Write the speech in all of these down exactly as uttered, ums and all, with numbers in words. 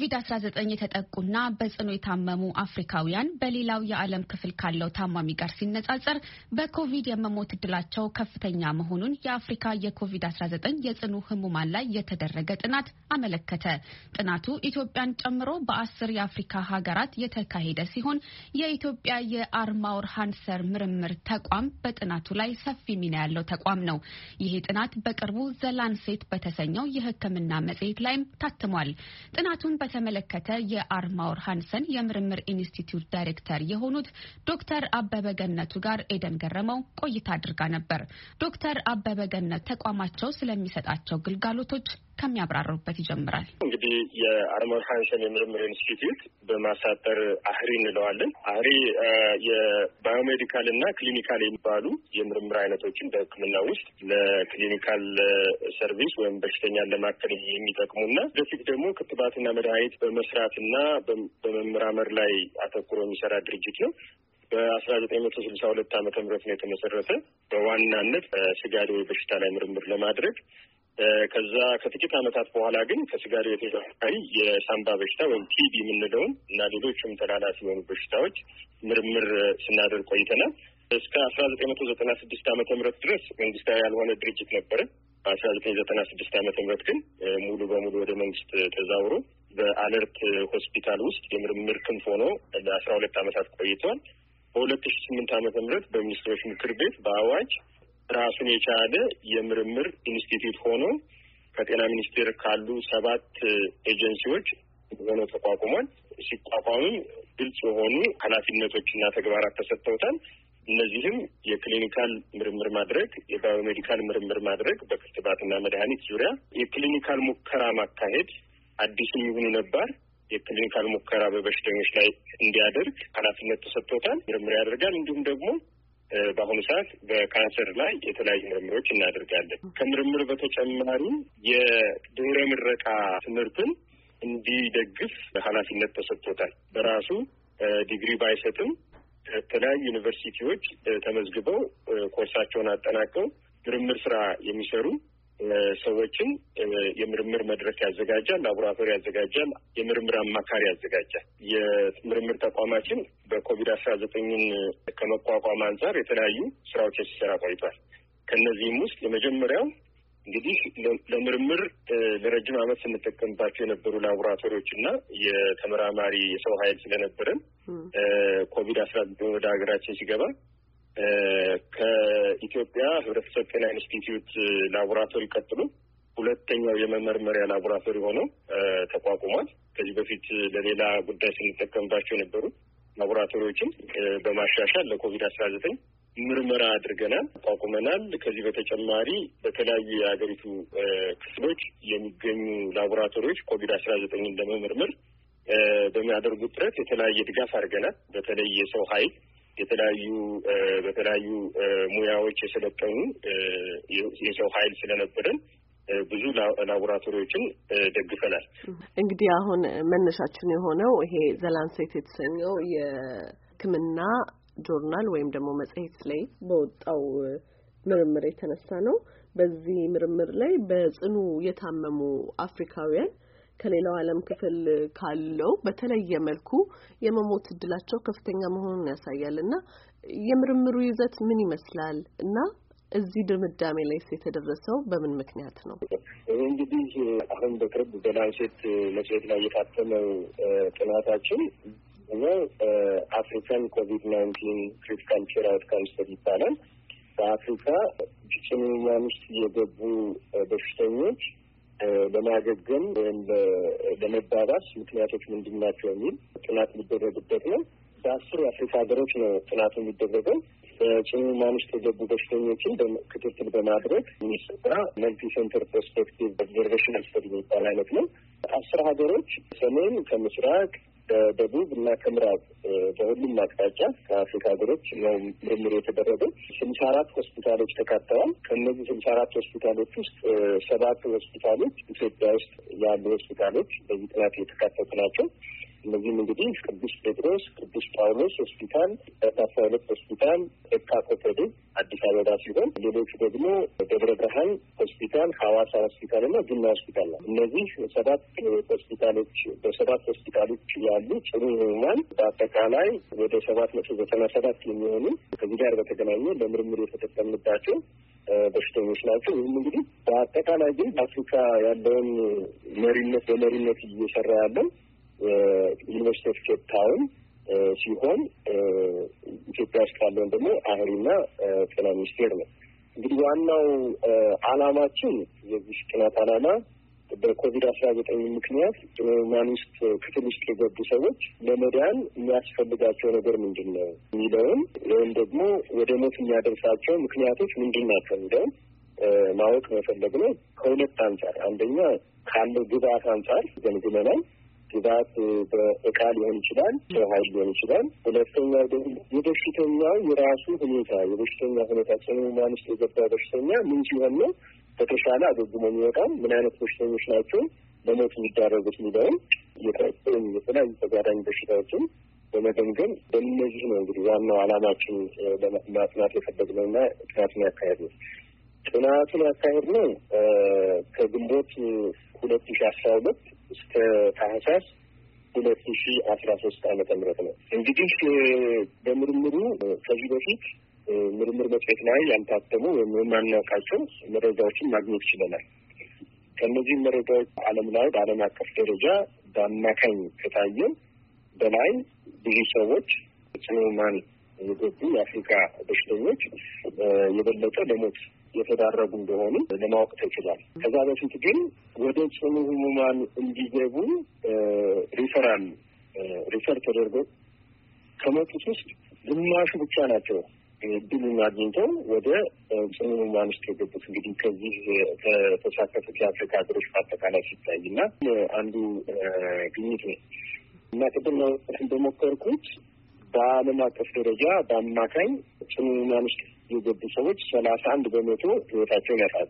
በኮቪድ አስራ ዘጠኝ የተጠቁና በጽኑ የታመሙ አፍሪካውያን በሌላው የዓለም ክፍል ካለው ታማሚ ጋር ሲነጻጸር በኮቪድ የመሞት እድላቸው ከፍተኛ መሆኑን የአፍሪካ የኮቪድ አስራ ዘጠኝ የጽኑ ህሙማን ላይ የተደረገ ጥናት አመለከተ። ጥናቱ ኢትዮጵያን ጨምሮ በአስር የአፍሪካ ሀገራት የተካሄደ ሲሆን የኢትዮጵያ የአርማውር ሃንሰር ምርምር ተቋም በጥናቱ ላይ ሰፊ ሚና ያለው ተቋም ነው። ይሄ ጥናት በቅርቡ ዘላንሴት በተሰኘው የሕክምና መጽሔት ላይም ታትሟል። ጥናቱን በተመለከተ የአርማውር ሃንሰን የምርምር ኢንስቲትዩት ዳይሬክተር የሆኑት ዶክተር አበበ ገነቱ ጋር ኤደን ገረመው ቆይታ አድርጋ ነበር። ዶክተር አበበ ገነት ተቋማቸው ስለሚሰጣቸው ግልጋሎቶች ከሚያብራሩበት ይጀምራል። እንግዲህ የአርማውር ሃንሰን የምርምር ኢንስቲትዩት በማሳጠር አህሪ እንለዋለን። አህሪ የባዮሜዲካል እና ክሊኒካል የሚባሉ የምርምር አይነቶችን በሕክምና ውስጥ ለክሊኒካል ሰርቪስ ወይም በሽተኛን ለማከል የሚጠቅሙና በፊት ደግሞ ክትባትና መድኃኒት በመስራትና በመመራመር ላይ አተኩሮ የሚሰራ ድርጅት ነው። በአስራ ዘጠኝ መቶ ስልሳ ሁለት ዓመተ ምህረት ነው የተመሰረተ። በዋናነት ስጋዴ በሽታ ላይ ምርምር ለማድረግ ከዛ ከጥቂት ዓመታት በኋላ ግን ከስጋዴ የተሻለ የሳምባ በሽታ ወይም ቲቢ የምንለውን እና ሌሎችም ተላላፊ የሆኑ በሽታዎች ምርምር ስናደርግ ቆይተናል። እስከ አስራ ዘጠኝ መቶ ዘጠና ስድስት ዓመተ ምህረት ድረስ መንግስታዊ ያልሆነ ድርጅት ነበረ። በአስራ ዘጠኝ ዘጠና ስድስት ዓመተ ምህረት ግን ሙሉ በሙሉ ወደ መንግስት ተዛውሮ በአለርት ሆስፒታል ውስጥ የምርምር ክንፍ ሆኖ ለአስራ ሁለት ዓመታት ቆይቷል። በሁለት ሺህ ስምንት ዓመተ ምህረት በሚኒስትሮች ምክር ቤት በአዋጅ ራሱን የቻለ የምርምር ኢንስቲትዩት ሆኖ ከጤና ሚኒስቴር ካሉ ሰባት ኤጀንሲዎች ሆኖ ተቋቁሟል። ሲቋቋምም ግልጽ የሆኑ ኃላፊነቶችና ተግባራት ተሰጥተውታል። እነዚህም የክሊኒካል ምርምር ማድረግ፣ የባዮሜዲካል ምርምር ማድረግ፣ በክትባትና መድኃኒት ዙሪያ የክሊኒካል ሙከራ ማካሄድ፣ አዲስም ይሁኑ ነባር የክሊኒካል ሙከራ በበሽተኞች ላይ እንዲያደርግ ኃላፊነት ተሰጥቶታል። ምርምር ያደርጋል። እንዲሁም ደግሞ በአሁኑ ሰዓት በካንሰር ላይ የተለያዩ ምርምሮች እናደርጋለን። ከምርምር በተጨማሪ የድህረ ምረቃ ትምህርትን እንዲደግፍ ኃላፊነት ተሰጥቶታል። በራሱ ዲግሪ ባይሰጥም ከተለያዩ ዩኒቨርሲቲዎች ተመዝግበው ኮርሳቸውን አጠናቀው ምርምር ስራ የሚሰሩ ሰዎችን የምርምር መድረክ ያዘጋጃል፣ ላቦራቶሪ ያዘጋጃል፣ የምርምር አማካሪ ያዘጋጃል። የምርምር ተቋማችን በኮቪድ አስራ ዘጠኝን ከመቋቋም አንጻር የተለያዩ ስራዎች ሲሰራ ቆይቷል። ከነዚህም ውስጥ የመጀመሪያው እንግዲህ ለምርምር ለረጅም ዓመት ስንጠቀምባቸው የነበሩ ላቦራቶሪዎች እና የተመራማሪ የሰው ኃይል ስለነበረን ኮቪድ አስራ ዘጠኝ ወደ ሀገራችን ሲገባ ከኢትዮጵያ ሕብረተሰብ ጤና ኢንስቲትዩት ላቦራቶሪ ቀጥሎ ሁለተኛው የመመርመሪያ ላቦራቶሪ ሆኖ ተቋቁሟል። ከዚህ በፊት ለሌላ ጉዳይ ስንጠቀምባቸው የነበሩ ላቦራቶሪዎችን በማሻሻል ለኮቪድ አስራ ዘጠኝ ምርመራ አድርገናል፣ አቋቁመናል። ከዚህ በተጨማሪ በተለያዩ የሀገሪቱ ክፍሎች የሚገኙ ላቦራቶሪዎች ኮቪድ አስራ ዘጠኝን ለመመርመር በሚያደርጉት ጥረት የተለያየ ድጋፍ አድርገናል። በተለይ የሰው ኃይል የተለያዩ በተለያዩ ሙያዎች የሰለጠኑ የሰው ኃይል ስለነበረን ብዙ ላቦራቶሪዎችን ደግፈናል። እንግዲህ አሁን መነሻችን የሆነው ይሄ ዘላንሴት የተሰኘው የሕክምና ጆርናል ወይም ደግሞ መጽሔት ላይ በወጣው ምርምር የተነሳ ነው። በዚህ ምርምር ላይ በጽኑ የታመሙ አፍሪካውያን ከሌላው ዓለም ክፍል ካለው በተለየ መልኩ የመሞት እድላቸው ከፍተኛ መሆኑን ያሳያል እና የምርምሩ ይዘት ምን ይመስላል እና እዚህ ድምዳሜ ላይ የተደረሰው በምን ምክንያት ነው? እንግዲህ አሁን በቅርብ በላንሴት መጽሔት ላይ የታተመው ጥናታችን አፍሪካን ኮቪድ ናይንቲን ክሪቲካል ኬር አውትካምስ ይባላል። በአፍሪካ ጽኑ ህሙማን ውስጥ የገቡ በሽተኞች ለማገገም ወይም ለመባባስ ምክንያቶች ምንድን ናቸው የሚል ጥናት የሚደረግበት ነው። በአስር የአፍሪካ ሀገሮች ነው ጥናቱ የሚደረገው። በጽኑ ህሙማን ውስጥ የገቡ በሽተኞችን ክትትል በማድረግ የሚሰራ መልቲ ሴንተር ፐርስፔክቲቭ ኦብዘርቬሽናል ስተዲ የሚባል አይነት ነው። አስር ሀገሮች ሰሜን ከምስራቅ ከደቡብ እና ከምዕራብ በሁሉም አቅጣጫ ከአፍሪካ ሀገሮች ነው ምርምር የተደረገው። ስልሳ አራት ሆስፒታሎች ተካተዋል። ከእነዚህ ስልሳ አራት ሆስፒታሎች ውስጥ ሰባት ሆስፒታሎች ኢትዮጵያ ውስጥ ያሉ ሆስፒታሎች በዚህ ጥናት የተካተቱ ናቸው። እነዚህም እንግዲህ ቅዱስ ጴጥሮስ፣ ቅዱስ ጳውሎስ ሆስፒታል፣ አስራ ሁለት ሆስፒታል፣ ኤካ ኮተቤ አዲስ አበባ ሲሆን ሌሎቹ ደግሞ ደብረ ብርሃን ሆስፒታል፣ ሐዋሳ ሆስፒታል እና ጅማ ሆስፒታል ነው። እነዚህ ሰባት ሆስፒታሎች በሰባት ሆስፒታሎች ያሉ ጽኑ ህሙማን በአጠቃላይ ወደ ሰባት መቶ ዘጠና ሰባት የሚሆኑ ከዚህ ጋር በተገናኘ ለምርምር የተጠቀምባቸው በሽተኞች ናቸው። ይህም እንግዲህ በአጠቃላይ ግን በአፍሪካ ያለውን መሪነት በመሪነት እየሰራ ያለው ዩኒቨርሲቲ ኦፍ ኬፕ ታውን ሲሆን ኢትዮጵያ ውስጥ ያለውን ደግሞ አህሪና ጤና ሚኒስቴር ነው። እንግዲህ ዋናው ዓላማችን የዚህ ጥናት ዓላማ በኮቪድ አስራ ዘጠኝ ምክንያት ማን ውስጥ ክፍል ውስጥ የገቡ ሰዎች ለመዳን የሚያስፈልጋቸው ነገር ምንድን ነው የሚለውን ወይም ደግሞ ወደ ሞት የሚያደርሳቸው ምክንያቶች ምንድን ናቸው የሚለውን ማወቅ መፈለግ ነው። ከሁለት አንጻር፣ አንደኛ ካለው ግብአት አንጻር ገምግመናል። ግብአት በእቃ ሊሆን ይችላል፣ ሰው ኃይል ሊሆን ይችላል። ሁለተኛው ደግሞ የበሽተኛው የራሱ ሁኔታ የበሽተኛ ሁኔታ ጽኑ ህሙማን ውስጥ የገባ በሽተኛ ምን ሲሆን ነው በተሻለ አገግሞ የሚወጣው፣ ምን አይነት በሽተኞች ናቸው ለሞት የሚዳረጉት የሚለውን የተለያዩ ተጓዳኝ በሽታዎችን በመገምገም በእነዚህ ነው እንግዲህ ዋናው ዓላማችን ለማጥናት የፈለግነውና ጥናቱን ያካሄድነው። ጥናቱን ያካሄድነው ከግንቦት ሁለት ሺህ አስራ ሁለት እስከ ታህሳስ ሁለት ሺህ አስራ ሶስት ዓመተ ምህረት ነው። እንግዲህ በምርምሩ ከዚህ በፊት ምርምር መጽሔት ላይ ያልታተሙ ወይም የማናውቃቸው መረጃዎችን ማግኘት ይችላል። ከእነዚህ መረጃዎች ዓለም ላይ በዓለም አቀፍ ደረጃ በአማካኝ ከታየ በላይ ብዙ ሰዎች ጽኑ ህሙማን የገቡ የአፍሪካ በሽተኞች የበለጠ ለሞት የተዳረጉ እንደሆኑ ለማወቅ ተችሏል። ከዛ በፊት ግን ወደ ጽኑ ህሙማን እንዲገቡ ሪፈራል ሪፈር ተደርጎ ከመጡት ውስጥ ግማሹ ብቻ ናቸው እድሉን አግኝተው ወደ ጽኑ ህሙማን ውስጥ የገቡት። እንግዲህ ከዚህ ከተሳተፉት የአፍሪካ ሀገሮች በአጠቃላይ ሲታይ እና አንዱ ግኝት ነው እና ቅድም እንደሞከርኩት በዓለም አቀፍ ደረጃ በአማካኝ ጽኑ ህሙማን ውስጥ የገቡ ሰዎች ሰላሳ አንድ በመቶ ህይወታቸውን ያጣሉ።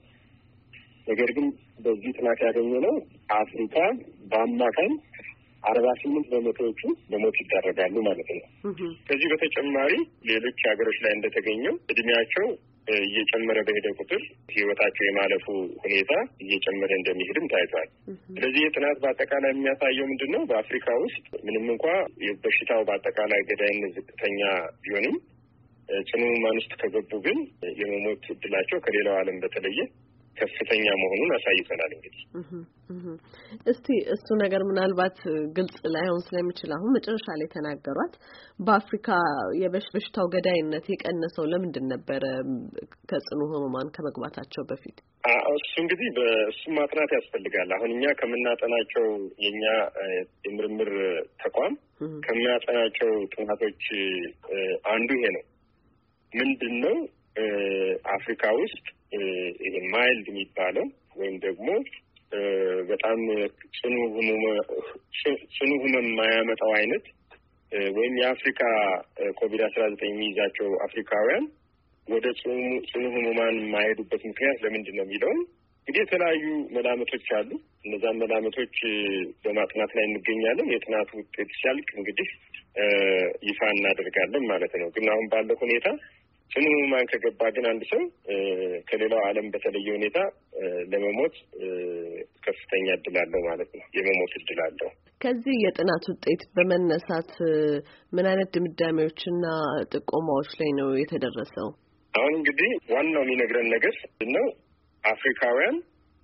ነገር ግን በዚህ ጥናት ያገኘነው አፍሪካ በአማካኝ አርባ ስምንት በመቶዎቹ ለሞት ይዳረጋሉ ማለት ነው። ከዚህ በተጨማሪ ሌሎች ሀገሮች ላይ እንደተገኘው እድሜያቸው እየጨመረ በሄደ ቁጥር ህይወታቸው የማለፉ ሁኔታ እየጨመረ እንደሚሄድም ታይቷል። ስለዚህ የጥናት በአጠቃላይ የሚያሳየው ምንድን ነው? በአፍሪካ ውስጥ ምንም እንኳ የበሽታው በአጠቃላይ ገዳይነት ዝቅተኛ ቢሆንም ጽኑ ህሙማን ውስጥ ከገቡ ግን የመሞት እድላቸው ከሌላው ዓለም በተለየ ከፍተኛ መሆኑን አሳይተናል። እንግዲህ እስቲ እሱ ነገር ምናልባት ግልጽ ላይሆን ስለሚችል አሁን መጨረሻ ላይ ተናገሯት በአፍሪካ የበሽታው ገዳይነት የቀነሰው ለምንድን ነበረ ከጽኑ ህሙማን ከመግባታቸው በፊት? እሱ እንግዲህ በእሱ ማጥናት ያስፈልጋል። አሁን እኛ ከምናጠናቸው የኛ የምርምር ተቋም ከሚያጠናቸው ጥናቶች አንዱ ይሄ ነው። ምንድን ነው አፍሪካ ውስጥ ይሄ ማይልድ የሚባለው ወይም ደግሞ በጣም ጽኑ ጽኑ ህመም የማያመጣው አይነት ወይም የአፍሪካ ኮቪድ አስራ ዘጠኝ የሚይዛቸው አፍሪካውያን ወደ ጽኑ ጽኑ ህሙማን የማይሄዱበት ምክንያት ለምንድን ነው የሚለውን እንግዲህ የተለያዩ መላምቶች አሉ። እነዛን መላምቶች በማጥናት ላይ እንገኛለን። የጥናቱ ውጤት ሲያልቅ እንግዲህ ይፋ እናደርጋለን ማለት ነው። ግን አሁን ባለው ሁኔታ ጽኑ ህሙማን ከገባ ግን አንድ ሰው ከሌላው ዓለም በተለየ ሁኔታ ለመሞት ከፍተኛ እድል አለው ማለት ነው። የመሞት እድል አለው። ከዚህ የጥናት ውጤት በመነሳት ምን አይነት ድምዳሜዎችና ጥቆማዎች ላይ ነው የተደረሰው? አሁን እንግዲህ ዋናው የሚነግረን ነገር ነው አፍሪካውያን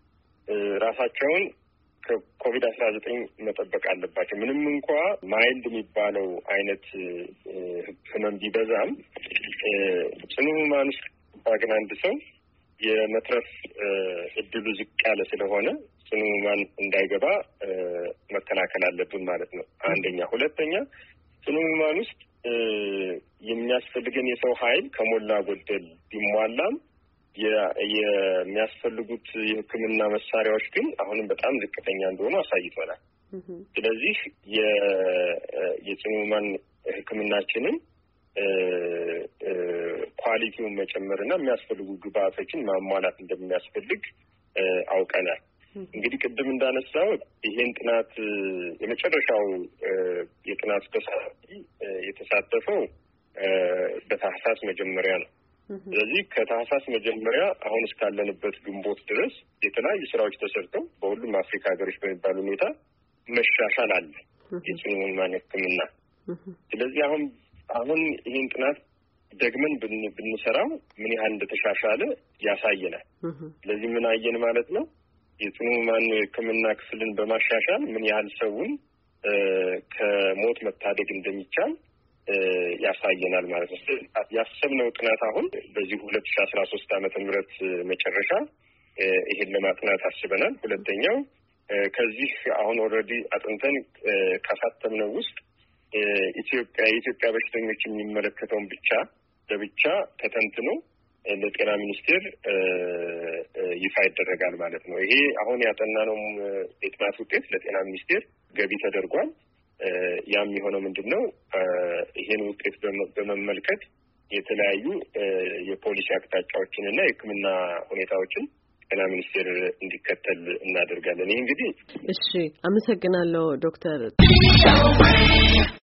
ራሳቸውን ከኮቪድ አስራ ዘጠኝ መጠበቅ አለባቸው። ምንም እንኳ ማይልድ የሚባለው አይነት ህመም ቢበዛም ጽኑ ህሙማን ውስጥ ግን አንድ ሰው የመትረፍ እድሉ ዝቅ ያለ ስለሆነ ጽኑ ህሙማን እንዳይገባ መከላከል አለብን ማለት ነው። አንደኛ። ሁለተኛ ጽኑ ህሙማን ውስጥ የሚያስፈልገን የሰው ኃይል ከሞላ ጎደል ቢሟላም የሚያስፈልጉት የሕክምና መሳሪያዎች ግን አሁንም በጣም ዝቅተኛ እንደሆኑ አሳይቶናል። ስለዚህ የጽኑ ህሙማን ሕክምናችንን ኳሊቲውን መጨመርና የሚያስፈልጉ ግብአቶችን ማሟላት እንደሚያስፈልግ አውቀናል። እንግዲህ ቅድም እንዳነሳው ይሄን ጥናት የመጨረሻው የጥናት ተሳታፊ የተሳተፈው በታህሳስ መጀመሪያ ነው። ስለዚህ ከታህሳስ መጀመሪያ አሁን እስካለንበት ግንቦት ድረስ የተለያዩ ስራዎች ተሰርተው በሁሉም አፍሪካ ሀገሮች በሚባል ሁኔታ መሻሻል አለ የጽኑ ህሙማን ሕክምና። ስለዚህ አሁን አሁን ይሄን ጥናት ደግመን ብንሰራው ምን ያህል እንደተሻሻለ ያሳየናል። ስለዚህ ምን አየን ማለት ነው? የጽኑ ህሙማን ሕክምና ክፍልን በማሻሻል ምን ያህል ሰውን ከሞት መታደግ እንደሚቻል ያሳየናል ማለት ነው። ያሰብነው ጥናት አሁን በዚህ ሁለት ሺህ አስራ ሶስት ዓመተ ምህረት መጨረሻ ይሄን ለማጥናት አስበናል። ሁለተኛው ከዚህ አሁን ኦልሬዲ አጥንተን ካሳተምነው ውስጥ ኢትዮጵያ የኢትዮጵያ በሽተኞች የሚመለከተውን ብቻ ለብቻ ተተንትኖ ለጤና ሚኒስቴር ይፋ ይደረጋል ማለት ነው። ይሄ አሁን ያጠናነው የጥናት ውጤት ለጤና ሚኒስቴር ገቢ ተደርጓል። ያም የሆነው ምንድነው? ይሄን ውጤት በመመልከት የተለያዩ የፖሊሲ አቅጣጫዎችን እና የሕክምና ሁኔታዎችን ጤና ሚኒስቴር እንዲከተል እናደርጋለን። ይሄ እንግዲህ እሺ፣ አመሰግናለሁ ዶክተር